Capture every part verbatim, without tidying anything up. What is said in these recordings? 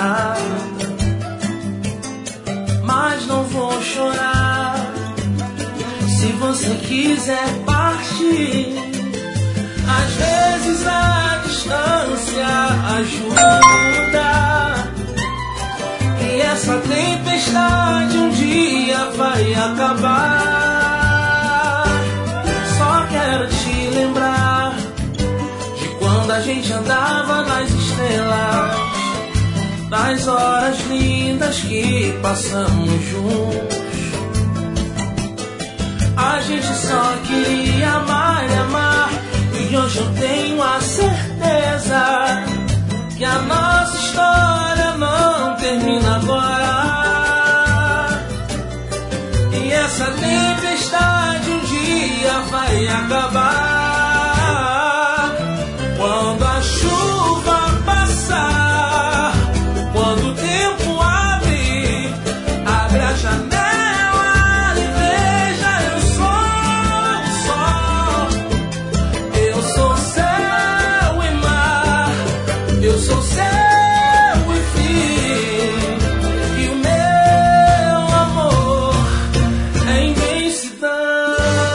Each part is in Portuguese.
nada, mas não vou chorar. Se você quiser partir, às vezes a distância ajuda, e essa tempestade um dia vai acabar. Só quero te lembrar de quando a gente andava nas estrelas, das horas lindas que passamos juntos. A gente só queria amar e amar, e hoje eu tenho a certeza que a nossa história não termina agora. E essa tempestade um dia vai acabar. Quando a chuva passar, quando o tempo abrir, abre a janela e veja, eu sou o sol. Eu sou céu e mar, eu sou céu e fim, e o meu amor é imensidão.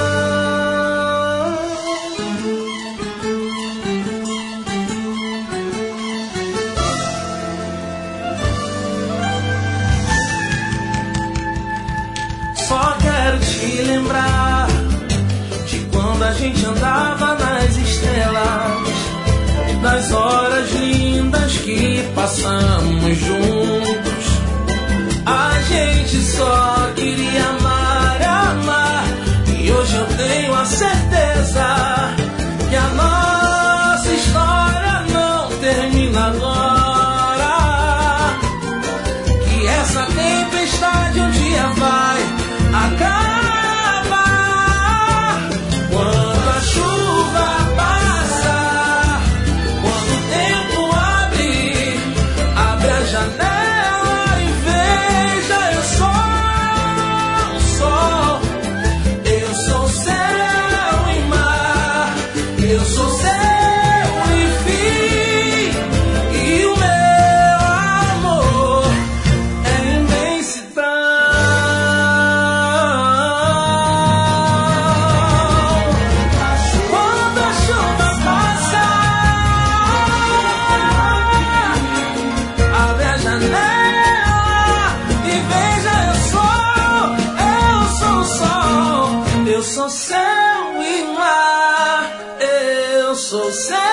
Só quero te lembrar de quando a gente andava nas estrelas, das horas lindas que passamos juntos. A gente só queria amar, amar, e hoje eu tenho a certeza que a nossa história não termina agora. Que essa tempestade um dia vai acabar. Quando a chuva passar, quando o tempo abrir, abre a janela e veja, eu sou o sol. Eu sou céu e mar, eu sou céu e fim, e o meu amor é imensidão. Quando a chuva passar, abre a janela e veja, eu sou, eu sou o sol. Eu sou céu e mar, eu sou céu